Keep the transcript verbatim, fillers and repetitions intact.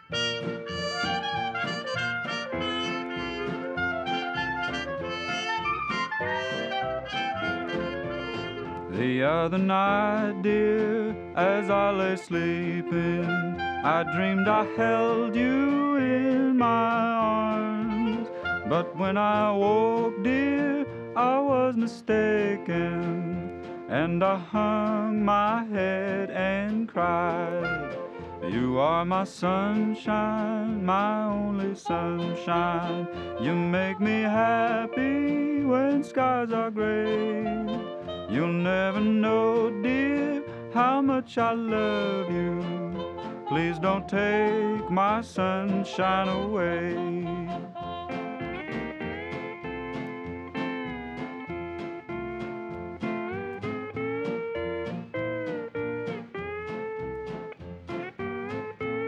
The other night, dear, as I lay sleeping, I dreamed I held you in my arms. But when I woke, dear, I was mistaken, and I hung my head and cried. You are my sunshine, my only sunshine. You make me happy when skies are gray. You'll never know, dear, how much I love you. Please don't take my sunshine away.